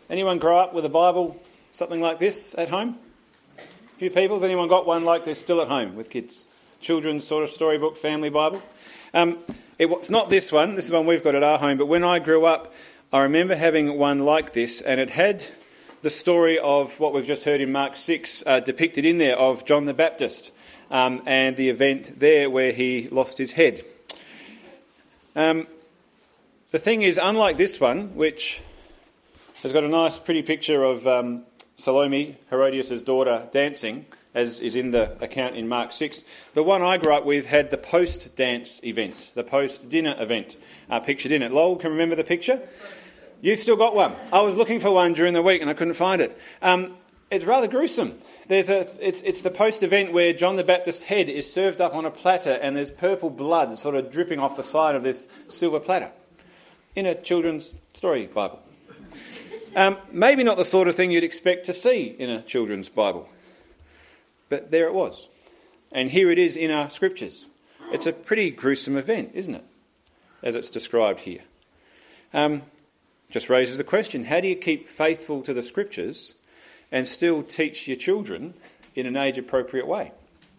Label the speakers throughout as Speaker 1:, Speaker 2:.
Speaker 1: Anyone grow up with a Bible, something like this at home? A few people. Has anyone got one like this still at home with kids? Children's sort of storybook, family Bible? It's not this one. This is one we've got at our home. But when I grew up, I remember having one like this, and it had the story of what we've just heard in Mark 6 depicted in there of John the Baptist and the event there where he lost his head. The thing is, unlike this one, which has got a nice pretty picture of Salome, Herodias' daughter, dancing, as is in the account in Mark 6. The one I grew up with had the post-dance event, the post-dinner event pictured in it. Lowell, can remember the picture? You've still got one. I was looking for one during the week and I couldn't find it. It's rather gruesome. It's the post-event where John the Baptist's head is served up on a platter and there's purple blood sort of dripping off the side of this silver platter in a children's story Bible. Maybe not the sort of thing you'd expect to see in a children's Bible. But there it was. And here it is in our scriptures. It's a pretty gruesome event, isn't it? As it's described here. Just raises the question, how do you keep faithful to the scriptures and still teach your children in an age-appropriate way?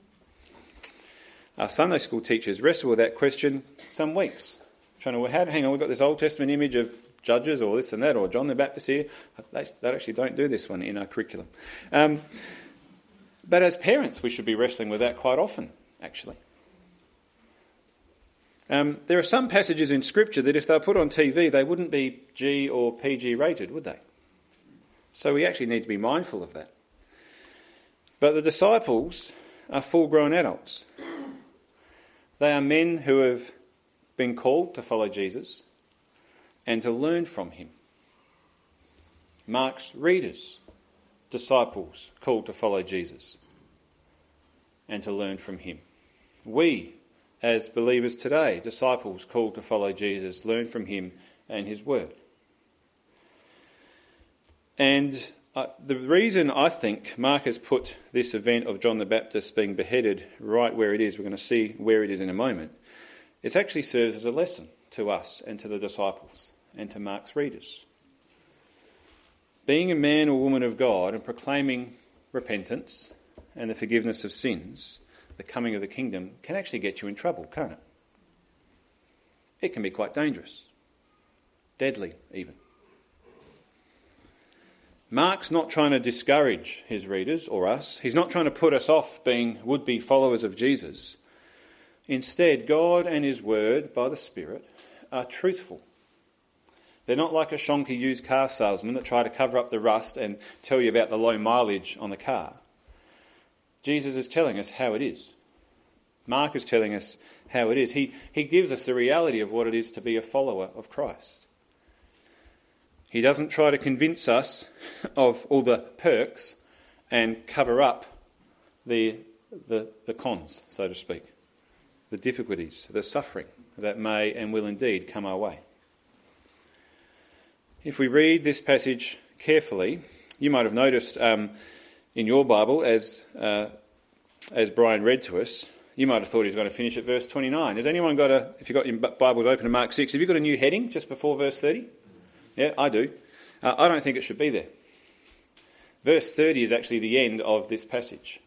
Speaker 1: Our Sunday school teachers wrestle with that question some weeks. Trying to, hang on, we've got this Old Testament image of judges or this and that, or John the Baptist here. They actually don't do this one in our curriculum. But as parents, we should be wrestling with that quite often, actually. There are some passages in Scripture that if they were put on TV, they wouldn't be G or PG rated, would they? So we actually need to be mindful of that. But the disciples are full-grown adults. They are men who have been called to follow Jesus and to learn from him. Mark's readers, disciples called to follow Jesus and to learn from him. We, as believers today, disciples called to follow Jesus, learn from him and his word. And the reason I think Mark has put this event of John the Baptist being beheaded right where it is, we're going to see where it is in a moment, it actually serves as a lesson to us and to the disciples and to Mark's readers. Being a man or woman of God and proclaiming repentance and the forgiveness of sins, the coming of the kingdom, can actually get you in trouble, can't it? It can be quite dangerous, deadly even. Mark's not trying to discourage his readers or us. He's not trying to put us off being would-be followers of Jesus. Instead, God and his word, by the Spirit, are truthful. They're not like a shonky used car salesman that try to cover up the rust and tell you about the low mileage on the car. Jesus is telling us how it is. Mark is telling us how it is. He gives us the reality of what it is to be a follower of Christ. He doesn't try to convince us of all the perks and cover up the cons, so to speak, the difficulties, the suffering that may and will indeed come our way. If we read this passage carefully, you might have noticed in your Bible, as Brian read to us, you might have thought he was going to finish at verse 29. Has anyone got if you've got your Bibles open to Mark 6, have you got a new heading just before verse 30? Yeah, I do. I don't think it should be there. Verse 30 is actually the end of this passage.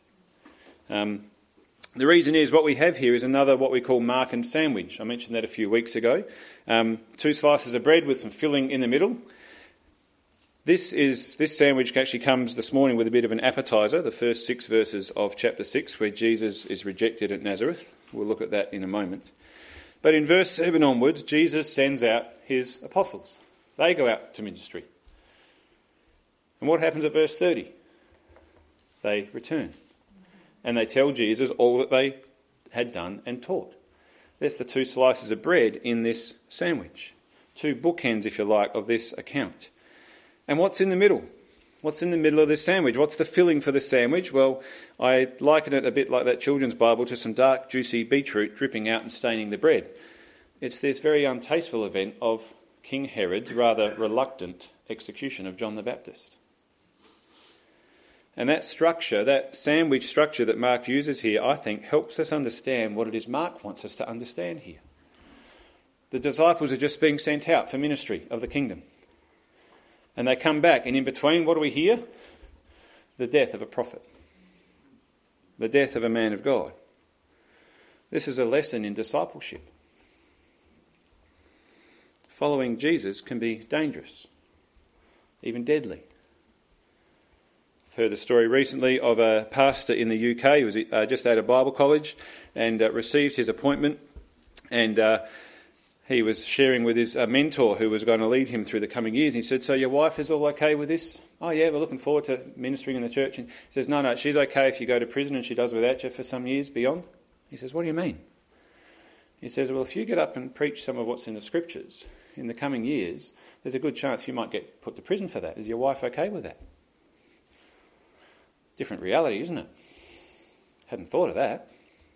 Speaker 1: The reason is what we have here is another what we call Markan sandwich. I mentioned that a few weeks ago. 2 slices of bread with some filling in the middle. This sandwich actually comes this morning with a bit of an appetizer, the first 6 verses of chapter 6, where Jesus is rejected at Nazareth. We'll look at that in a moment. But in verse 7 onwards, Jesus sends out his apostles. They go out to ministry. And what happens at verse 30? They return. And they tell Jesus all that they had done and taught. That's the 2 slices of bread in this sandwich. 2 bookends, if you like, of this account. And what's in the middle? What's in the middle of this sandwich? What's the filling for the sandwich? Well, I liken it a bit like that children's Bible to some dark, juicy beetroot dripping out and staining the bread. It's this very untasteful event of King Herod's rather reluctant execution of John the Baptist. And that structure, that sandwich structure that Mark uses here, I think helps us understand what it is Mark wants us to understand here. The disciples are just being sent out for ministry of the kingdom. And they come back, and in between, what do we hear? The death of a prophet. The death of a man of God. This is a lesson in discipleship. Following Jesus can be dangerous, even deadly. I've heard a story recently of a pastor in the UK who was just out of Bible college and received his appointment, and he was sharing with his mentor who was going to lead him through the coming years. And he said, "So your wife is all okay with this?" "Oh yeah, we're looking forward to ministering in the church." And he says, No, she's okay if you go to prison and she does without you for some years beyond." He says, "What do you mean?" He says, "Well, if you get up and preach some of what's in the scriptures in the coming years, there's a good chance you might get put to prison for that. Is your wife okay with that?" Different reality, isn't it? Hadn't thought of that.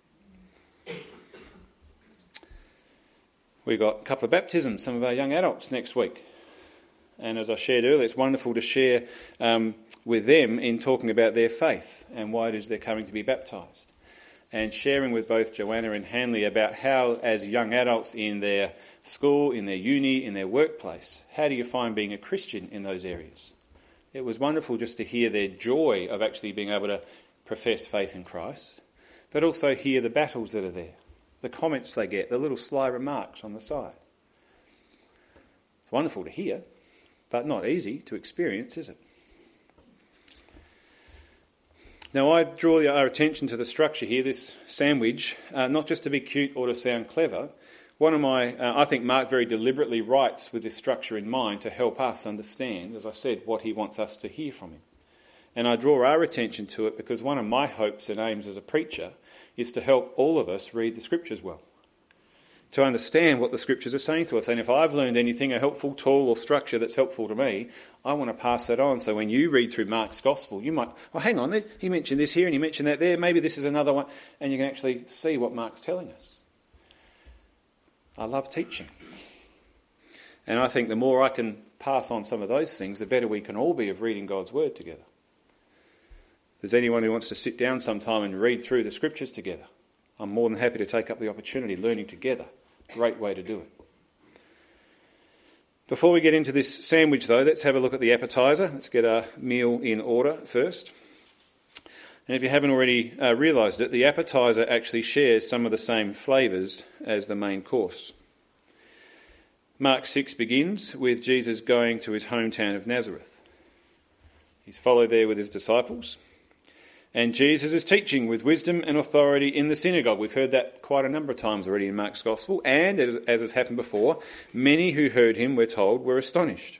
Speaker 1: We've got a couple of baptisms, some of our young adults next week. And as I shared earlier, it's wonderful to share with them in talking about their faith and why it is they're coming to be baptised. And sharing with both Joanna and Hanley about how, as young adults in their school, in their uni, in their workplace, how do you find being a Christian in those areas? It was wonderful just to hear their joy of actually being able to profess faith in Christ, but also hear the battles that are there, the comments they get, the little sly remarks on the side. It's wonderful to hear, but not easy to experience, is it? Now, I draw our attention to the structure here, this sandwich, not just to be cute or to sound clever. One of my, I think Mark very deliberately writes with this structure in mind to help us understand, as I said, what he wants us to hear from him. And I draw our attention to it because one of my hopes and aims as a preacher is to help all of us read the scriptures well, to understand what the scriptures are saying to us. And if I've learned anything, a helpful tool or structure that's helpful to me, I want to pass that on. So when you read through Mark's Gospel, you might, oh, hang on, he mentioned this here and he mentioned that there, maybe this is another one, and you can actually see what Mark's telling us. I love teaching. And I think the more I can pass on some of those things, the better we can all be of reading God's Word together. If there's anyone who wants to sit down sometime and read through the scriptures together, I'm more than happy to take up the opportunity, learning together. Great way to do it. Before we get into this sandwich, though, let's have a look at the appetiser. Let's get our meal in order first. And if you haven't already realised it, the appetiser actually shares some of the same flavours as the main course. Mark 6 begins with Jesus going to his hometown of Nazareth. He's followed there with his disciples. And Jesus is teaching with wisdom and authority in the synagogue. We've heard that quite a number of times already in Mark's Gospel. And, as has happened before, many who heard him, we're told, were astonished.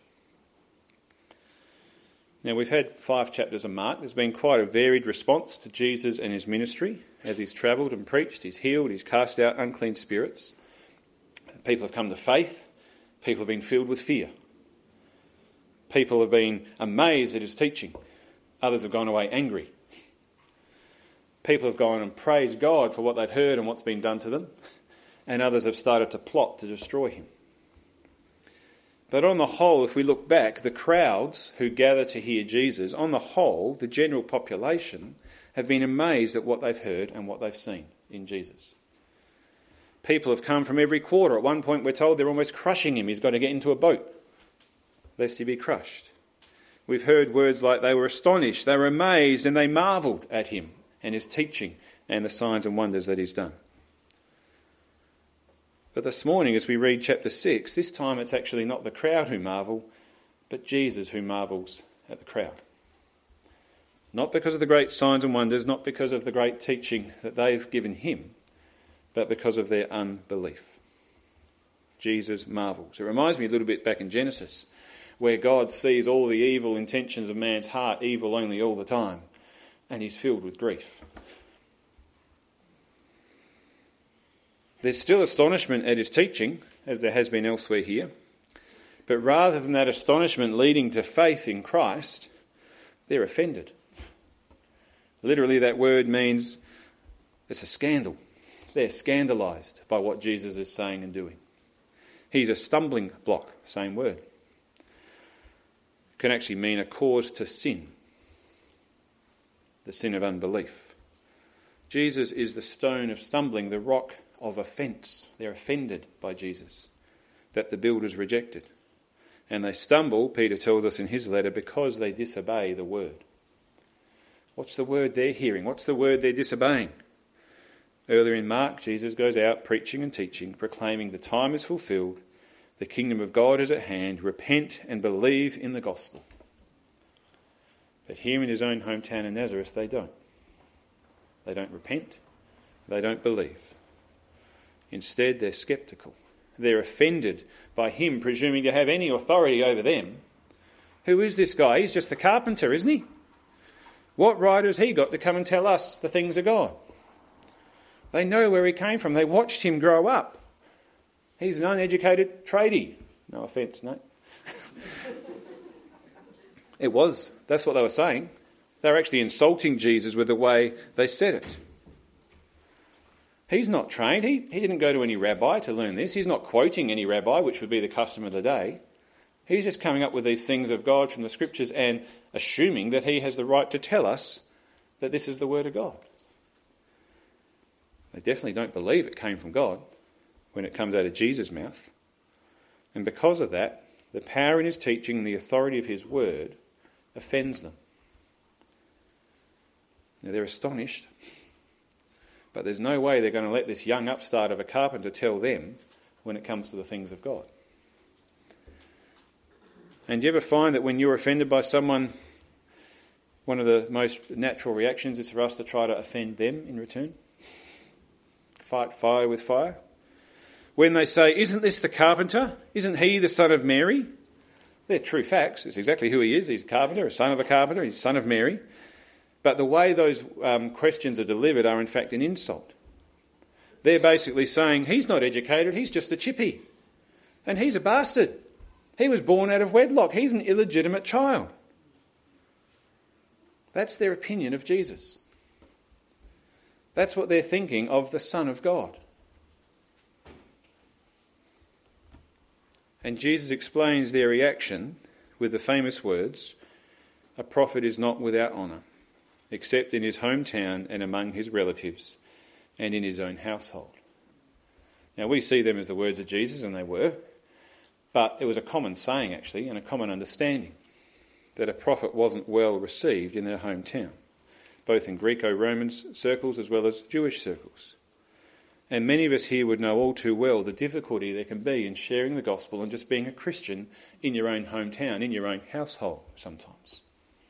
Speaker 1: Now, we've had 5 chapters of Mark. There's been quite a varied response to Jesus and his ministry as he's travelled and preached, he's healed, he's cast out unclean spirits. People have come to faith. People have been filled with fear. People have been amazed at his teaching. Others have gone away angry. People have gone and praised God for what they've heard and what's been done to them. And others have started to plot to destroy him. But on the whole, if we look back, the crowds who gather to hear Jesus, on the whole, the general population, have been amazed at what they've heard and what they've seen in Jesus. People have come from every quarter. At one point, we're told they're almost crushing him. He's got to get into a boat, lest he be crushed. We've heard words like they were astonished, they were amazed, and they marvelled at him and his teaching and the signs and wonders that he's done. But this morning, as we read chapter 6, this time it's actually not the crowd who marvel, but Jesus who marvels at the crowd. Not because of the great signs and wonders, not because of the great teaching that they've given him, but because of their unbelief. Jesus marvels. It reminds me a little bit back in Genesis, where God sees all the evil intentions of man's heart, evil only all the time, and he's filled with grief. There's still astonishment at his teaching, as there has been elsewhere here, but rather than that astonishment leading to faith in Christ, they're offended. Literally, that word means it's a scandal. They're scandalised by what Jesus is saying and doing. He's a stumbling block, same word. It can actually mean a cause to sin, the sin of unbelief. Jesus is the stone of stumbling, the rock of offence. They're offended by Jesus, that the builders rejected. And they stumble, Peter tells us in his letter, because they disobey the word. What's the word they're hearing? What's the word they're disobeying? Earlier in Mark, Jesus goes out preaching and teaching, proclaiming the time is fulfilled, the kingdom of God is at hand, repent and believe in the gospel. But here in his own hometown in Nazareth, they don't. They don't repent, they don't believe. Instead, they're sceptical. They're offended by him presuming to have any authority over them. Who is this guy? He's just the carpenter, isn't he? What right has he got to come and tell us the things of God? They know where he came from. They watched him grow up. He's an uneducated tradie. No offence, no. It was. That's what they were saying. They were actually insulting Jesus with the way they said it. He's not trained. He didn't go to any rabbi to learn this. He's not quoting any rabbi, which would be the custom of the day. He's just coming up with these things of God from the scriptures and assuming that he has the right to tell us that this is the word of God. They definitely don't believe it came from God when it comes out of Jesus' mouth. And because of that, the power in his teaching and the authority of his word offends them. Now, they're astonished, but there's no way they're going to let this young upstart of a carpenter tell them when it comes to the things of God. And do you ever find that when you're offended by someone, one of the most natural reactions is for us to try to offend them in return? Fight fire with fire. When they say, isn't this the carpenter? Isn't he the son of Mary? They're true facts. It's exactly who he is. He's a carpenter, a son of a carpenter, he's son of Mary. But the way those questions are delivered are in fact an insult. They're basically saying, he's not educated, he's just a chippy. And he's a bastard. He was born out of wedlock. He's an illegitimate child. That's their opinion of Jesus. That's what they're thinking of the Son of God. And Jesus explains their reaction with the famous words, a prophet is not without honour, except in his hometown and among his relatives and in his own household. Now we see them as the words of Jesus, and they were, but it was a common saying actually, and a common understanding, that a prophet wasn't well received in their hometown, both in Greco-Roman circles as well as Jewish circles. And many of us here would know all too well the difficulty there can be in sharing the gospel and just being a Christian in your own hometown, in your own household sometimes.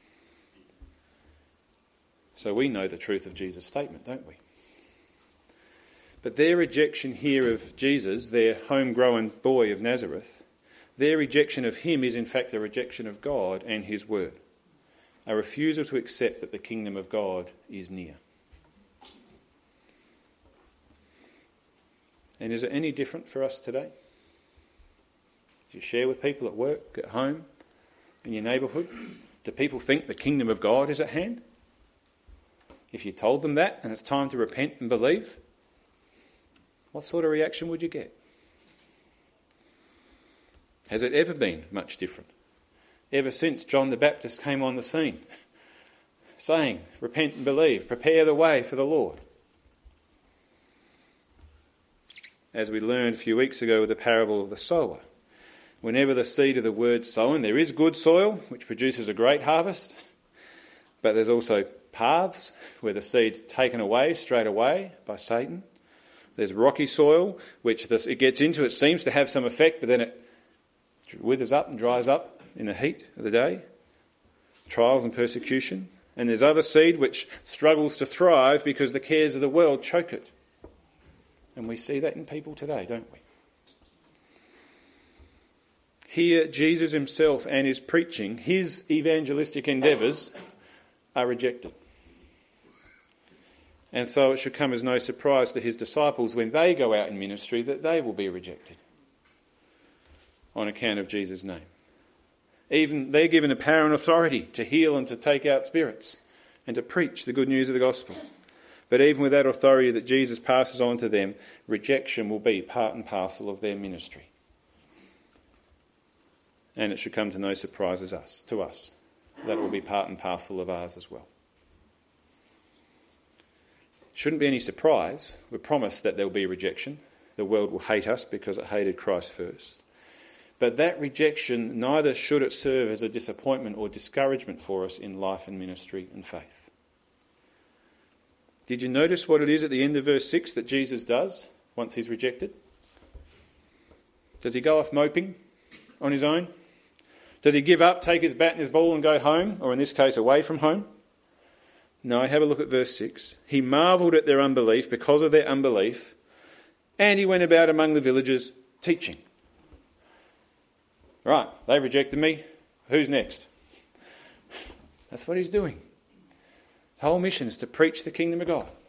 Speaker 1: So we know the truth of Jesus' statement, don't we? But their rejection here of Jesus, their homegrown boy of Nazareth, their rejection of him is in fact a rejection of God and his word. A refusal to accept that the kingdom of God is near. And is it any different for us today? Do you share with people at work, at home, in your neighbourhood? Do people think the kingdom of God is at hand? If you told them that and it's time to repent and believe, what sort of reaction would you get? Has it ever been much different? Ever since John the Baptist came on the scene, saying, repent and believe, prepare the way for the Lord. As we learned a few weeks ago with the parable of the sower, whenever the seed of the word sown, there is good soil, which produces a great harvest, but there's also paths where the seed's taken away straight away by Satan. There's rocky soil, which it gets into, it seems to have some effect, but then it withers up and dries up in the heat of the day. Trials and persecution. And there's other seed which struggles to thrive because the cares of the world choke it. And we see that in people today, don't we? Here, Jesus himself and his preaching, his evangelistic endeavours are rejected. And so it should come as no surprise to his disciples when they go out in ministry that they will be rejected on account of Jesus' name. Even they're given a power and authority to heal and to take out spirits and to preach the good news of the gospel. But even with that authority that Jesus passes on to them, rejection will be part and parcel of their ministry. And it should come to no surprise to us. That will be part and parcel of ours as well. Shouldn't be any surprise. We're promised that there will be rejection. The world will hate us because it hated Christ first. But that rejection, neither should it serve as a disappointment or discouragement for us in life and ministry and faith. Did you notice what it is at the end of verse 6 that Jesus does once he's rejected? Does he go off moping on his own? Does he give up, take his bat and his ball and go home, or in this case away from home? No, have a look at verse 6. He marvelled at their unbelief because of their unbelief, and he went about among the villages teaching. Right, they've rejected me. Who's next? That's what he's doing. His whole mission is to preach the kingdom of God.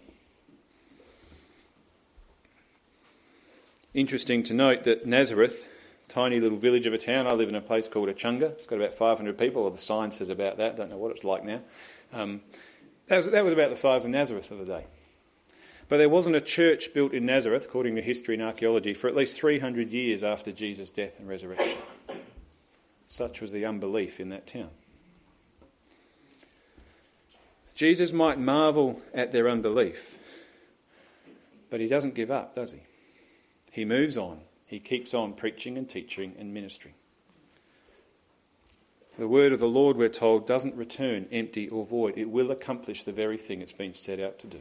Speaker 1: Interesting to note that Nazareth, tiny little village of a town, I live in a place called Echunga. It's got about 500 people, or the sign says about that. Don't know what it's like now. That was about the size of Nazareth of the day. But there wasn't a church built in Nazareth, according to history and archaeology, for at least 300 years after Jesus' death and resurrection. Such was the unbelief in that town. Jesus might marvel at their unbelief, but he doesn't give up, does he? He moves on. He keeps on preaching and teaching and ministering. The word of the Lord, we're told, doesn't return empty or void. It will accomplish the very thing it's been set out to do.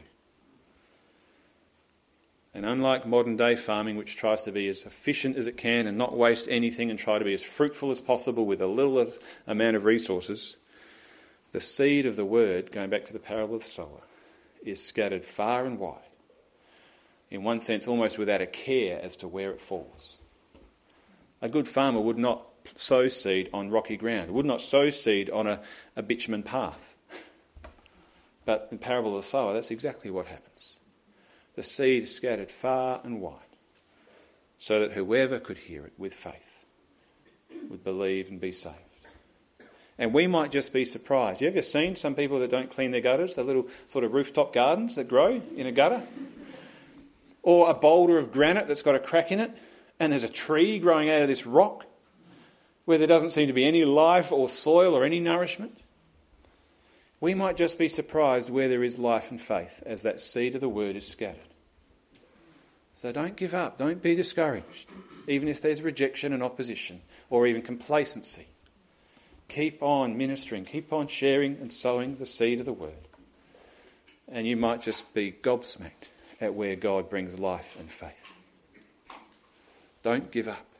Speaker 1: And unlike modern day farming, which tries to be as efficient as it can and not waste anything and try to be as fruitful as possible with a little amount of resources, the seed of the word, going back to the parable of the sower, is scattered far and wide. In one sense, almost without a care as to where it falls. A good farmer would not sow seed on rocky ground, would not sow seed on a bitumen path. But in the parable of the sower, that's exactly what happens. The seed is scattered far and wide, so that whoever could hear it with faith would believe and be saved. And we might just be surprised. You ever seen some people that don't clean their gutters, the little sort of rooftop gardens that grow in a gutter? Or a boulder of granite that's got a crack in it, and there's a tree growing out of this rock where there doesn't seem to be any life or soil or any nourishment. We might just be surprised where there is life and faith as that seed of the word is scattered. So don't give up, don't be discouraged, even if there's rejection and opposition or even complacency. Keep on ministering, keep on sharing and sowing the seed of the word. And you might just be gobsmacked at where God brings life and faith. Don't give up.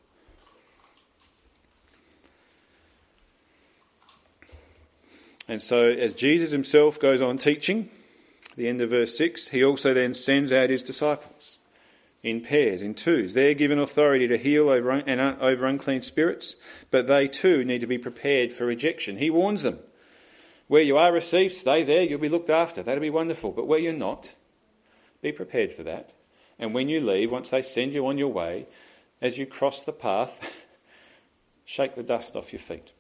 Speaker 1: And so as Jesus himself goes on teaching, the end of verse 6, he also then sends out his disciples in pairs, in twos. They're given authority to heal over unclean spirits, but they too need to be prepared for rejection. He warns them, where you are received, stay there, you'll be looked after. That'll be wonderful. But where you're not, be prepared for that. And when you leave, once they send you on your way, as you cross the path, shake the dust off your feet.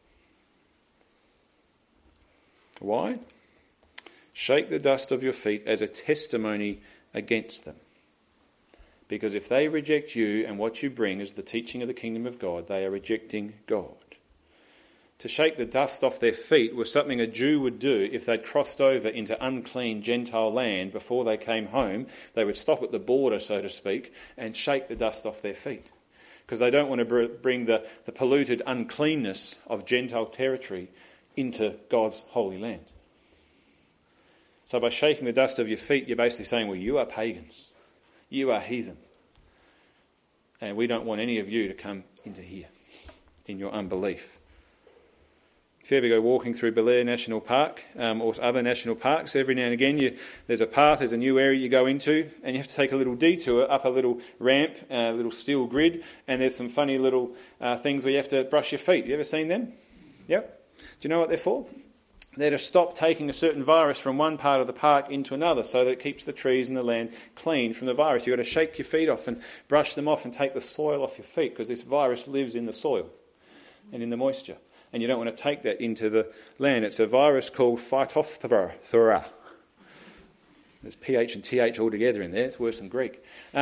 Speaker 1: Why? Shake the dust of your feet as a testimony against them. Because if they reject you and what you bring as the teaching of the kingdom of God, they are rejecting God. To shake the dust off their feet was something a Jew would do if they'd crossed over into unclean Gentile land before they came home. They would stop at the border, so to speak, and shake the dust off their feet. Because they don't want to bring the polluted uncleanness of Gentile territory into God's holy land. So by shaking the dust of your feet, you're basically saying, well, you are pagans. You are heathen. And we don't want any of you to come into here in your unbelief. If you ever go walking through Belair National Park or other national parks, every now and again there's a path, there's a new area you go into, and you have to take a little detour up a little ramp, a little steel grid, and there's some funny little things where you have to brush your feet. You ever seen them? Yep. Do you know what they're for? They're to stop taking a certain virus from one part of the park into another so that it keeps the trees and the land clean from the virus. You've got to shake your feet off and brush them off and take the soil off your feet because this virus lives in the soil and in the moisture. And you don't want to take that into the land. It's a virus called Phytophthora. There's PH and TH all together in there. It's worse than Greek.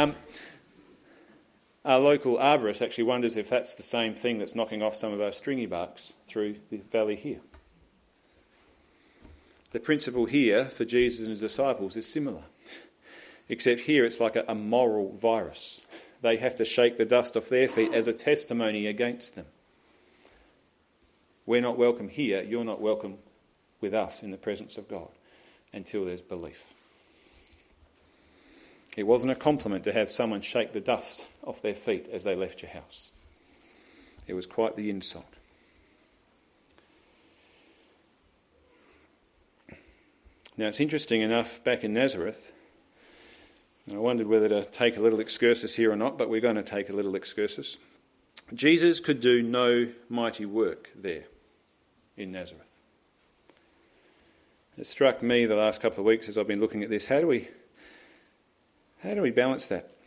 Speaker 1: Our local arborist actually wonders if that's the same thing that's knocking off some of our stringy barks through the valley here. The principle here for Jesus and his disciples is similar, except here it's like a moral virus. They have to shake the dust off their feet as a testimony against them. We're not welcome here. You're not welcome with us in the presence of God until there's belief. It wasn't a compliment to have someone shake the dust off their feet as they left your house. It was quite the insult. Now, it's interesting enough, back in Nazareth, I wondered whether to take a little excursus here or not, but we're going to take a little excursus. Jesus could do no mighty work there in Nazareth. It struck me the last couple of weeks as I've been looking at this, how do we balance that?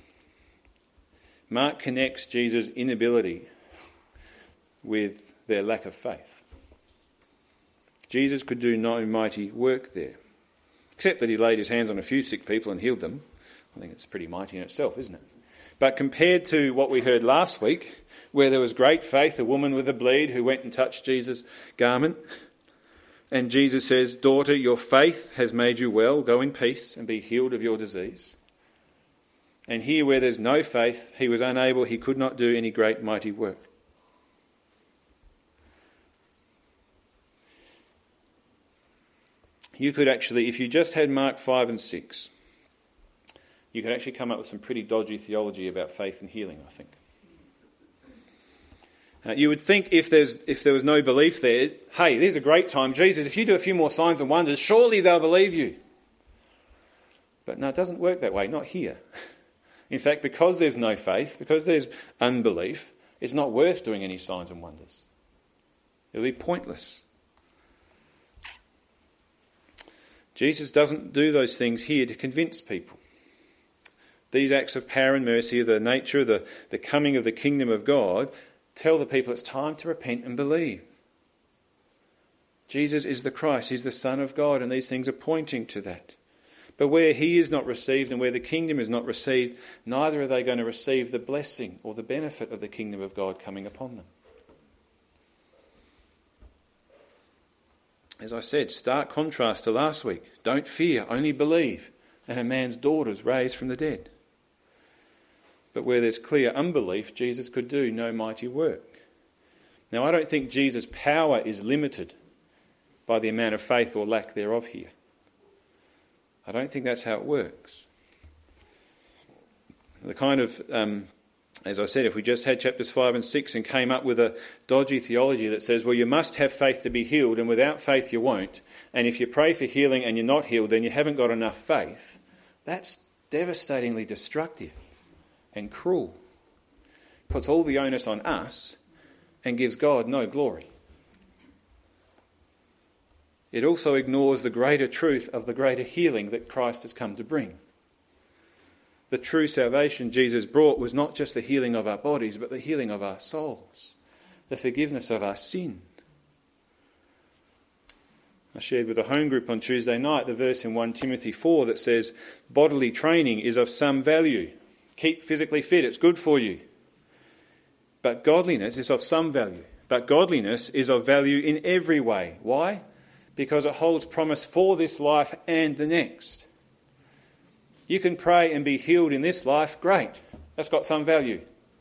Speaker 1: Mark connects Jesus' inability with their lack of faith. Jesus could do no mighty work there, except that he laid his hands on a few sick people and healed them. I think it's pretty mighty in itself, isn't it? But compared to what we heard last week, where there was great faith, a woman with a bleed who went and touched Jesus' garment, and Jesus says, "Daughter, your faith has made you well. Go in peace and be healed of your disease." And here, where there's no faith, he was unable, he could not do any great mighty work. You could actually, if you just had Mark 5 and 6, you could actually come up with some pretty dodgy theology about faith and healing, I think. You would think if there was no belief there, hey, there's a great time. Jesus, if you do a few more signs and wonders, surely they'll believe you. But no, it doesn't work that way, not here. In fact, because there's no faith, because there's unbelief, it's not worth doing any signs and wonders. It'll be pointless. Jesus doesn't do those things here to convince people. These acts of power and mercy, the nature of the coming of the kingdom of God, tell the people it's time to repent and believe. Jesus is the Christ, he's the Son of God, and these things are pointing to that. But where he is not received and where the kingdom is not received, neither are they going to receive the blessing or the benefit of the kingdom of God coming upon them. As I said, stark contrast to last week. Don't fear, only believe, and a man's daughter's raised from the dead. But where there's clear unbelief, Jesus could do no mighty work. Now, I don't think Jesus' power is limited by the amount of faith or lack thereof here. I don't think that's how it works. The kind of, as I said, if we just had chapters 5 and 6 and came up with a dodgy theology that says, well, you must have faith to be healed, and without faith you won't, and if you pray for healing and you're not healed, then you haven't got enough faith, that's devastatingly destructive and cruel. Puts all the onus on us and gives God no glory. It also ignores the greater truth of the greater healing that Christ has come to bring. The true salvation Jesus brought was not just the healing of our bodies, but the healing of our souls, the forgiveness of our sin. I shared with a home group on Tuesday night the verse in 1 Timothy 4 that says, bodily training is of some value. Keep physically fit, it's good for you. But godliness is of some value. But godliness is of value in every way. Why? Because it holds promise for this life and the next. You can pray and be healed in this life, great. That's got some value.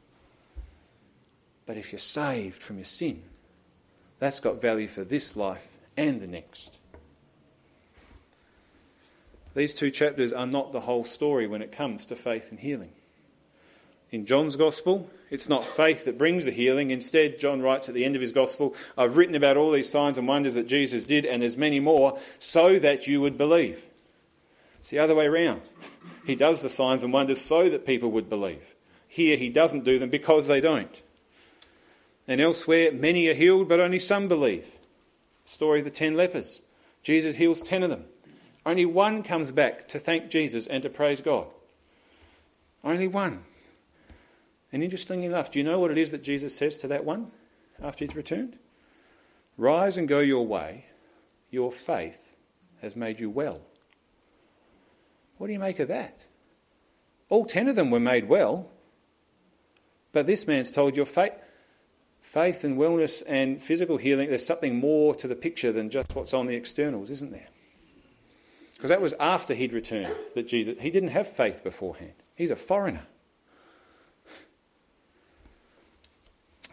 Speaker 1: But if you're saved from your sin, that's got value for this life and the next. These two chapters are not the whole story when it comes to faith and healing. In John's Gospel, it's not faith that brings the healing. Instead, John writes at the end of his Gospel, I've written about all these signs and wonders that Jesus did, and there's many more, so that you would believe. It's the other way around. He does the signs and wonders so that people would believe. Here, he doesn't do them because they don't. And elsewhere, many are healed, but only some believe. The story of the 10 lepers. Jesus heals 10 of them. Only one comes back to thank Jesus and to praise God. Only one. And interestingly enough, do you know what it is that Jesus says to that one after he's returned? Rise and go your way. Your faith has made you well. What do you make of that? All 10 of them were made well. But this man's told your faith and wellness and physical healing, there's something more to the picture than just what's on the externals, isn't there? Because that was after he'd returned that Jesus, he didn't have faith beforehand. He's a foreigner.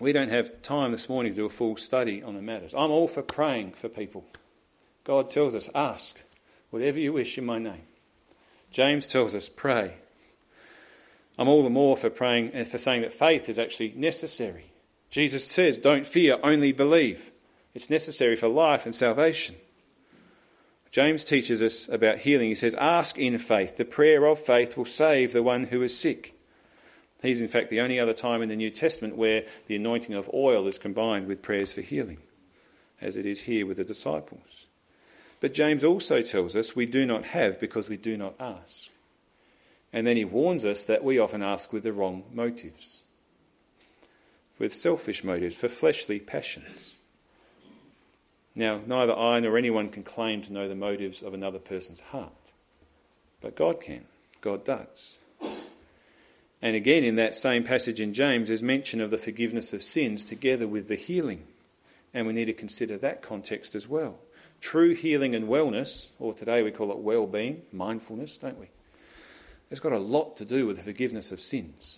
Speaker 1: We don't have time this morning to do a full study on the matters. I'm all for praying for people. God tells us, ask whatever you wish in my name. James tells us, pray. I'm all the more for praying and for saying that faith is actually necessary. Jesus says, don't fear, only believe. It's necessary for life and salvation. James teaches us about healing. He says, ask in faith. The prayer of faith will save the one who is sick. He's in fact the only other time in the New Testament where the anointing of oil is combined with prayers for healing, as it is here with the disciples. But James also tells us we do not have because we do not ask. And then he warns us that we often ask with the wrong motives, with selfish motives, for fleshly passions. Now, neither I nor anyone can claim to know the motives of another person's heart, but God can. God does. And again, in that same passage in James, there's mention of the forgiveness of sins together with the healing. And we need to consider that context as well. True healing and wellness, or today we call it well-being, mindfulness, don't we? It's got a lot to do with the forgiveness of sins.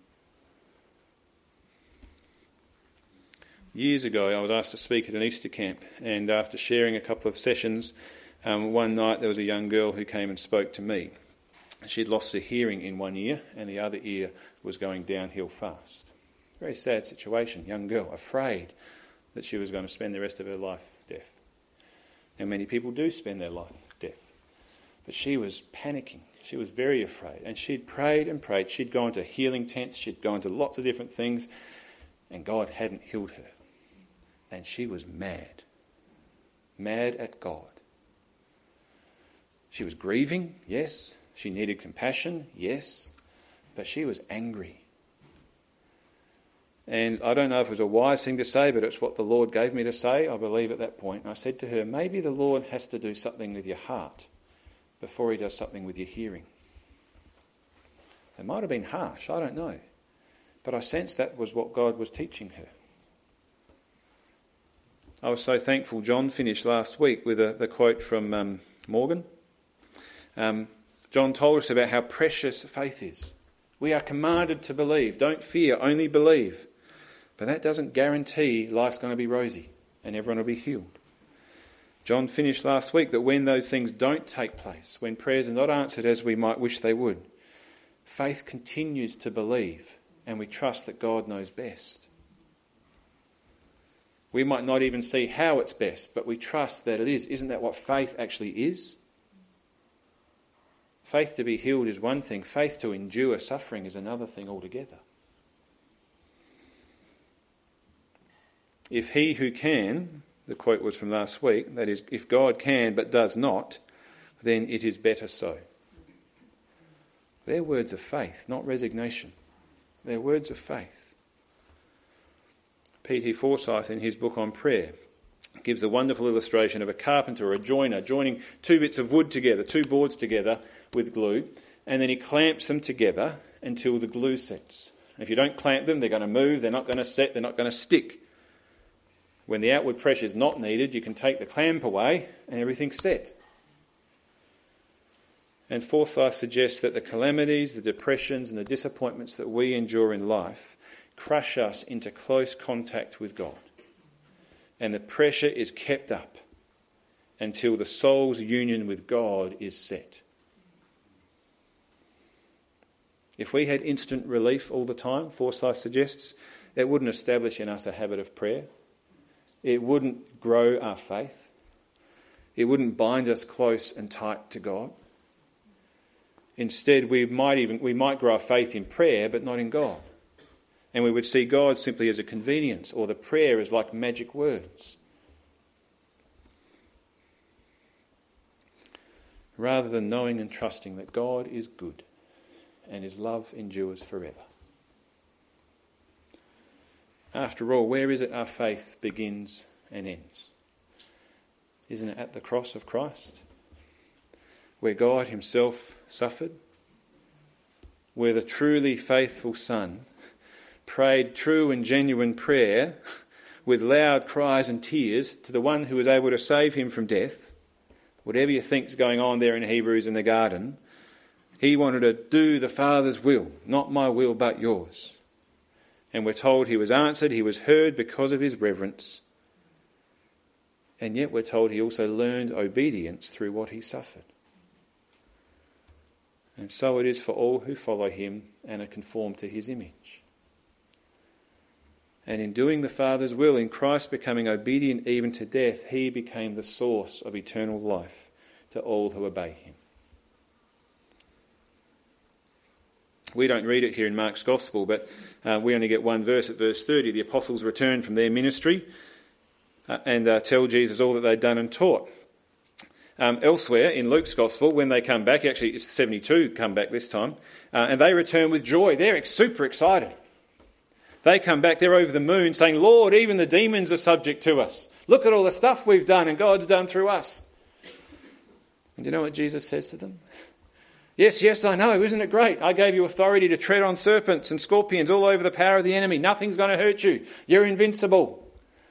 Speaker 1: Years ago, I was asked to speak at an Easter camp, and after sharing a couple of sessions, one night there was a young girl who came and spoke to me. She'd lost her hearing in one ear, and the other ear was going downhill fast. Very sad situation. Young girl, afraid that she was going to spend the rest of her life deaf. And many people do spend their life deaf. But she was panicking. She was very afraid. And she'd prayed and prayed. She'd gone to healing tents. She'd gone to lots of different things. And God hadn't healed her. And she was mad. Mad at God. She was grieving, yes. She needed compassion, yes, but she was angry. And I don't know if it was a wise thing to say, but it's what the Lord gave me to say, I believe, at that point. And I said to her, maybe the Lord has to do something with your heart before he does something with your hearing. It might have been harsh, I don't know. But I sensed that was what God was teaching her. I was so thankful John finished last week with the quote from Morgan. John told us about how precious faith is. We are commanded to believe. Don't fear, only believe. But that doesn't guarantee life's going to be rosy and everyone will be healed. John finished last week that when those things don't take place, when prayers are not answered as we might wish they would, faith continues to believe and we trust that God knows best. We might not even see how it's best, but we trust that it is. Isn't that what faith actually is? Faith to be healed is one thing. Faith to endure suffering is another thing altogether. If he who can, the quote was from last week, that is, if God can but does not, then it is better so. They're words of faith, not resignation. They're words of faith. P.T. Forsyth, in his book on prayer, gives a wonderful illustration of a carpenter or a joiner joining two bits of wood together, two boards together with glue, and then he clamps them together until the glue sets. If you don't clamp them, they're going to move, they're not going to set, they're not going to stick. When the outward pressure is not needed, you can take the clamp away and everything's set. And Forsyth suggests that the calamities, the depressions and the disappointments that we endure in life crush us into close contact with God. And the pressure is kept up until the soul's union with God is set. If we had instant relief all the time, Forsyth suggests, it wouldn't establish in us a habit of prayer. It wouldn't grow our faith. It wouldn't bind us close and tight to God. Instead, we might grow our faith in prayer, but not in God. And we would see God simply as a convenience, or the prayer as like magic words. Rather than knowing and trusting that God is good and his love endures forever. After all, where is it our faith begins and ends? Isn't it at the cross of Christ? Where God himself suffered? Where the truly faithful Son prayed true and genuine prayer with loud cries and tears to the one who was able to save him from death? Whatever you think's going on there in Hebrews in the garden, he wanted to do the Father's will, not my will but yours. And we're told he was answered, he was heard because of his reverence. And yet we're told he also learned obedience through what he suffered. And so it is for all who follow him and are conformed to his image. And in doing the Father's will, in Christ becoming obedient even to death, he became the source of eternal life to all who obey him. We don't read it here in Mark's Gospel, but we only get one verse at verse 30. The apostles returned from their ministry and tell Jesus all that they'd done and taught. Elsewhere in Luke's Gospel, when they come back, actually it's 72 come back this time, and they return with joy. They're super excited. They come back, they're over the moon saying, Lord, even the demons are subject to us. Look at all the stuff we've done and God's done through us. And do you know what Jesus says to them? Yes, I know. Isn't it great? I gave you authority to tread on serpents and scorpions all over the power of the enemy. Nothing's going to hurt you. You're invincible.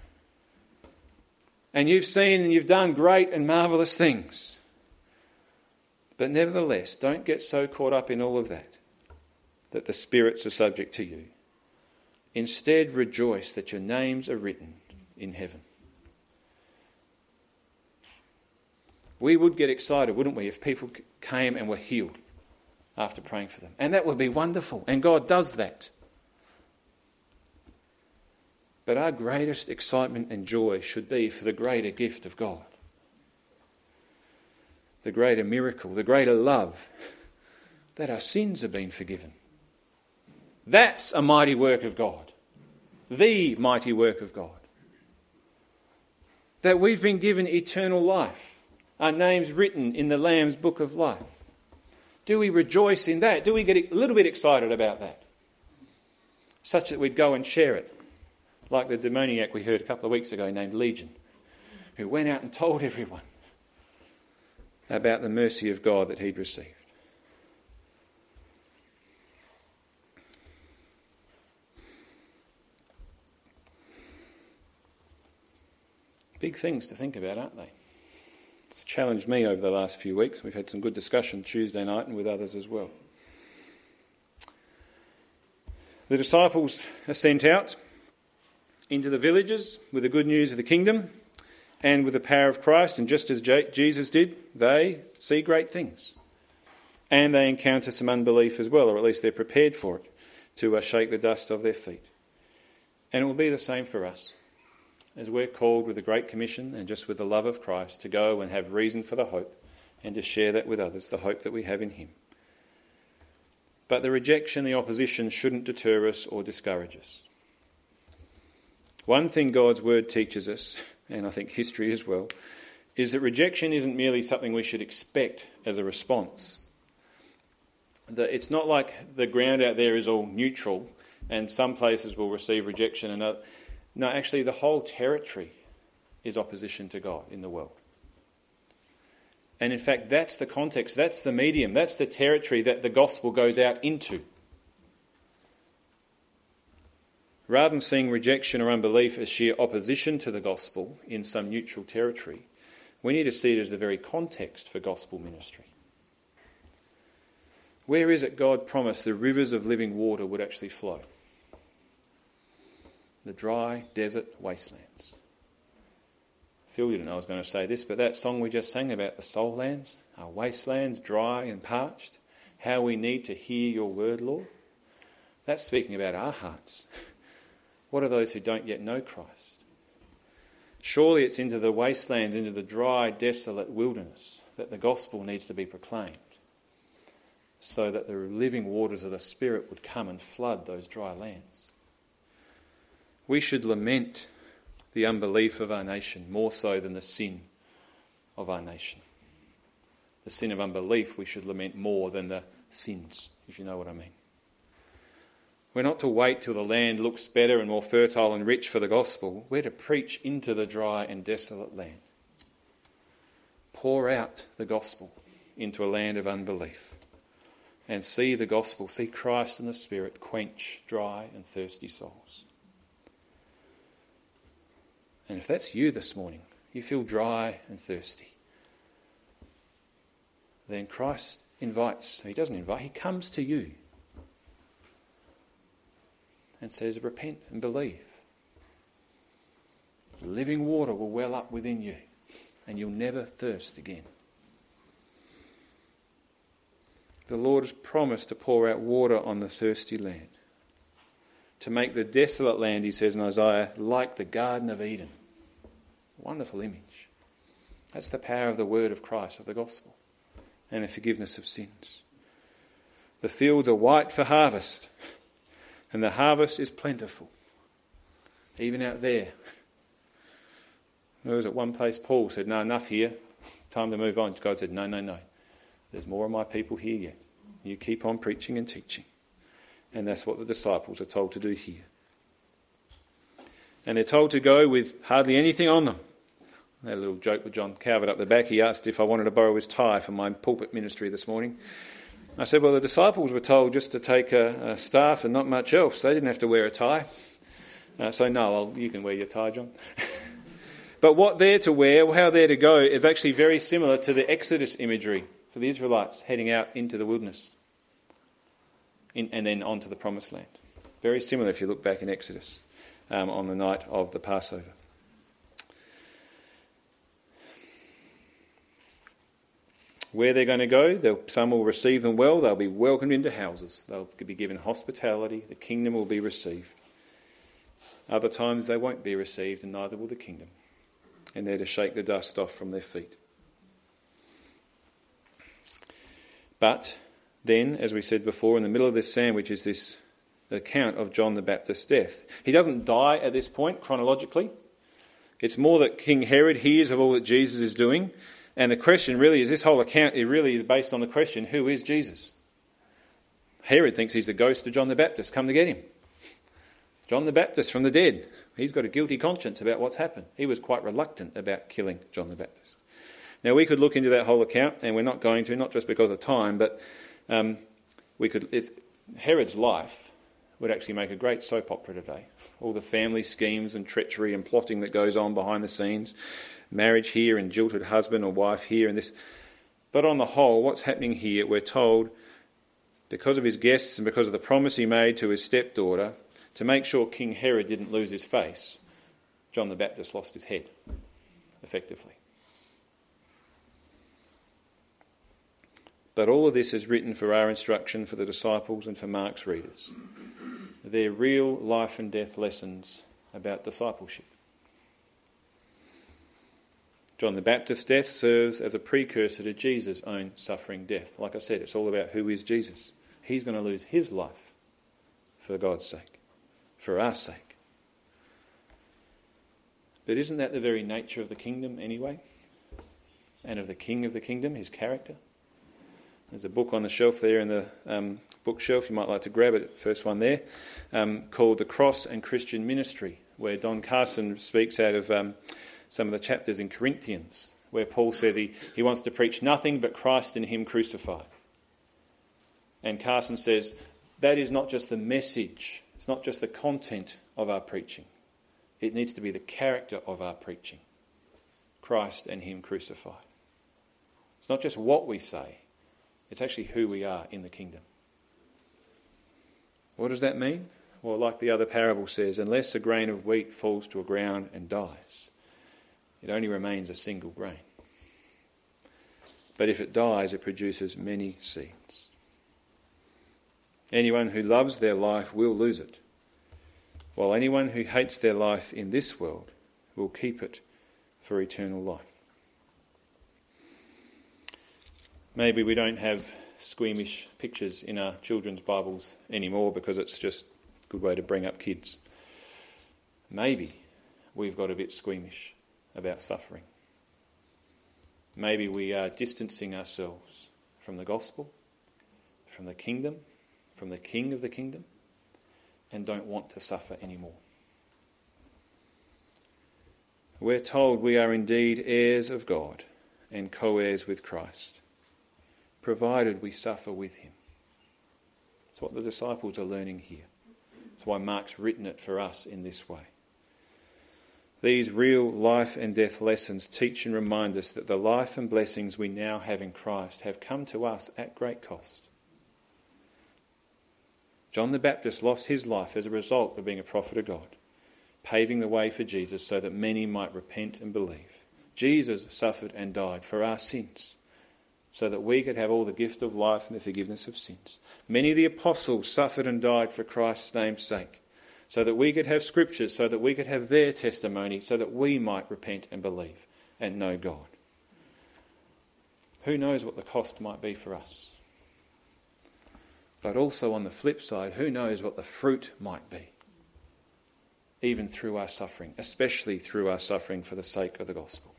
Speaker 1: And you've seen and you've done great and marvellous things. But nevertheless, don't get so caught up in all of that the spirits are subject to you. Instead, rejoice that your names are written in heaven. We would get excited, wouldn't we, if people came and were healed after praying for them. And that would be wonderful. And God does that. But our greatest excitement and joy should be for the greater gift of God. The greater miracle, the greater love, that our sins have been forgiven. That's a mighty work of God. The mighty work of God. That we've been given eternal life. Our names written in the Lamb's book of life. Do we rejoice in that? Do we get a little bit excited about that? Such that we'd go and share it. Like the demoniac we heard a couple of weeks ago named Legion, who went out and told everyone about the mercy of God that he'd received. Big things to think about, aren't they? It's challenged me over the last few weeks. We've had some good discussion Tuesday night and with others as well. The disciples are sent out into the villages with the good news of the kingdom and with the power of Christ. And just as Jesus did, they see great things. And they encounter some unbelief as well, or at least they're prepared for it, to shake the dust off their feet. And it will be the same for us, as we're called with the Great Commission and just with the love of Christ to go and have reason for the hope and to share that with others, the hope that we have in him. But the rejection, the opposition shouldn't deter us or discourage us. One thing God's word teaches us, and I think history as well, is that rejection isn't merely something we should expect as a response. That it's not like the ground out there is all neutral and some places will receive rejection and others. No, actually the whole territory is opposition to God in the world. And in fact, that's the context, that's the medium, that's the territory that the gospel goes out into. Rather than seeing rejection or unbelief as sheer opposition to the gospel in some neutral territory, we need to see it as the very context for gospel ministry. Where is it God promised the rivers of living water would actually flow? The dry desert wastelands. Phil didn't know I was going to say this, but that song we just sang about the soul lands, our wastelands, dry and parched, how we need to hear your word, Lord. That's speaking about our hearts. What are those who don't yet know Christ? Surely it's into the wastelands, into the dry, desolate wilderness that the gospel needs to be proclaimed, so that the living waters of the Spirit would come and flood those dry lands. We should lament the unbelief of our nation more so than the sin of our nation. The sin of unbelief we should lament more than the sins, if you know what I mean. We're not to wait till the land looks better and more fertile and rich for the gospel. We're to preach into the dry and desolate land. Pour out the gospel into a land of unbelief and see the gospel, see Christ and the Spirit quench dry and thirsty souls. And if that's you this morning, you feel dry and thirsty, then Christ invites, he doesn't invite, he comes to you. and says, repent and believe. Living water will well up within you and you'll never thirst again. The Lord has promised to pour out water on the thirsty land, to make the desolate land, he says in Isaiah, like the Garden of Eden. Wonderful image. That's the power of the word of Christ, of the gospel, and the forgiveness of sins. The fields are white for harvest, and the harvest is plentiful. Even out there. There was at one place Paul said, no, enough here, time to move on. God said, no. There's more of my people here yet. You keep on preaching and teaching. And that's what the disciples are told to do here. And they're told to go with hardly anything on them. I had a little joke with John Calvert up the back. He asked if I wanted to borrow his tie for my pulpit ministry this morning. I said, well, the disciples were told just to take a staff and not much else. They didn't have to wear a tie. So no, you can wear your tie, John. But what they're to wear, how they're to go, is actually very similar to the Exodus imagery for the Israelites heading out into the wilderness and then onto the promised land. Very similar if you look back in Exodus on the night of the Passover. Where they're going to go, some will receive them well. They'll be welcomed into houses. They'll be given hospitality. The kingdom will be received. Other times they won't be received, and neither will the kingdom. And they're to shake the dust off from their feet. But then, as we said before, in the middle of this sandwich is this account of John the Baptist's death. He doesn't die at this point, chronologically. It's more that King Herod hears of all that Jesus is doing. And the question really is, this whole account, it really is based on the question, who is Jesus? Herod thinks he's the ghost of John the Baptist. Come to get him. John the Baptist from the dead. He's got a guilty conscience about what's happened. He was quite reluctant about killing John the Baptist. Now, we could look into that whole account, and we're not going to, not just because of time, but Herod's life would actually make a great soap opera today. All the family schemes and treachery and plotting that goes on behind the scenes. Marriage here and jilted husband or wife here and this. But on the whole, what's happening here, we're told, because of his guests and because of the promise he made to his stepdaughter, to make sure King Herod didn't lose his face, John the Baptist lost his head, effectively. But all of this is written for our instruction, for the disciples and for Mark's readers. They're real life and death lessons about discipleship. John the Baptist's death serves as a precursor to Jesus' own suffering death. Like I said, it's all about who is Jesus. He's going to lose his life for God's sake, for our sake. But isn't that the very nature of the kingdom anyway? And of the king of the kingdom, his character? There's a book on the shelf there in the bookshelf. You might like to grab it, first one there, called The Cross and Christian Ministry, where Don Carson speaks out of some of the chapters in Corinthians, where Paul says he wants to preach nothing but Christ and him crucified. And Carson says that is not just the message, it's not just the content of our preaching. It needs to be the character of our preaching. Christ and him crucified. It's not just what we say, it's actually who we are in the kingdom. What does that mean? Well, like the other parable says, unless a grain of wheat falls to a ground and dies, it only remains a single grain. But if it dies, it produces many seeds. Anyone who loves their life will lose it, while anyone who hates their life in this world will keep it for eternal life. Maybe we don't have squeamish pictures in our children's Bibles anymore because it's just a good way to bring up kids. Maybe we've got a bit squeamish about suffering. Maybe we are distancing ourselves from the gospel, from the kingdom, from the king of the kingdom, and don't want to suffer anymore. We're told we are indeed heirs of God and co-heirs with Christ, provided we suffer with him. That's what the disciples are learning here. That's why Mark's written it for us in this way. These real life and death lessons teach and remind us that the life and blessings we now have in Christ have come to us at great cost. John the Baptist lost his life as a result of being a prophet of God, paving the way for Jesus so that many might repent and believe. Jesus suffered and died for our sins so that we could have all the gift of life and the forgiveness of sins. Many of the apostles suffered and died for Christ's name's sake so that we could have scriptures, so that we could have their testimony, so that we might repent and believe and know God. Who knows what the cost might be for us? But also on the flip side, who knows what the fruit might be, even through our suffering, especially through our suffering for the sake of the gospel.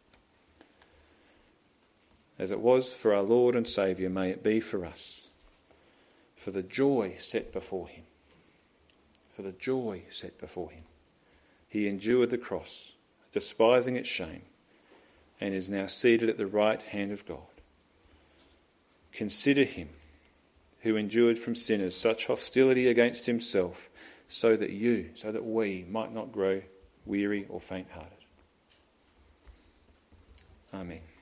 Speaker 1: As it was for our Lord and Saviour, may it be for us, for the joy set before him. For the joy set before him. He endured the cross, despising its shame, and is now seated at the right hand of God. Consider him who endured from sinners such hostility against himself, so that we might not grow weary or faint-hearted. Amen.